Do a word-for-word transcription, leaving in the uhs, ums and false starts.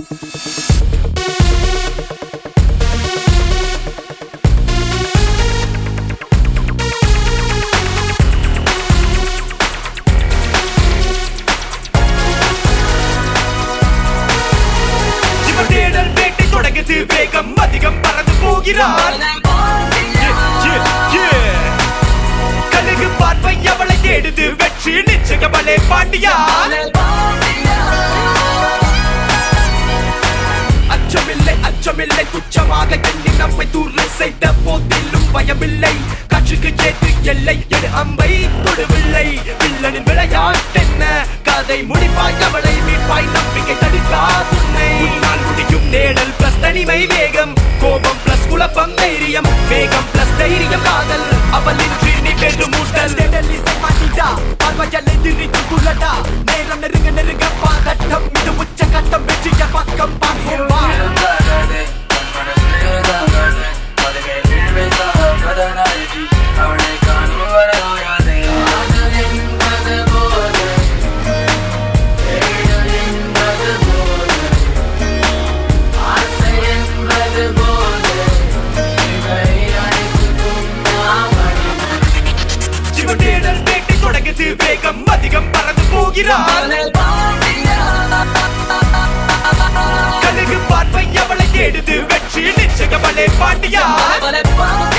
வேகம் அதிகம் பறந்து போகிறார் கழுகு பார்வை அவளை தேடுது வெற்றி நிச்சயமலே பாண்டியா அச்சமில்லை அச்சமில்லை துச்சமாக எண்ணி நம்மை தூர செய்த போதிலும் பயமில்லை காற்றுக்கு ஏற்று எல்லை எடு அம்பை தொடுவில்லை வில்லனின் விளையாட்டென்ன கதை முடிப்பாய் அவளை மீட்பாய் நம்பிக்கை தடுக்காதுன்னை உன்னால் முடியும் நேடல் பிளஸ் தனிமை வேகம் கோபம் பிளஸ் குழப்பம் தைரியம் வேகம் பிளஸ் தைரியம் காதல் அவளின்றி நீ பெரும் மூட்டல் தேடல் இசை மாட்டிடா பார்வையலை திரித்து துள்ளடா நேரம் நெருங்க நெருங்க பாதட்டம் இது உச்ச கட்டம் வெற்றிய பக்கம் பார்ப்போமா வேகம் அதிகம் பறந்து போகிறார் கழுகு பார்வை அவளை தேடுது வெற்றி நிச்சயமலே பாண்டியா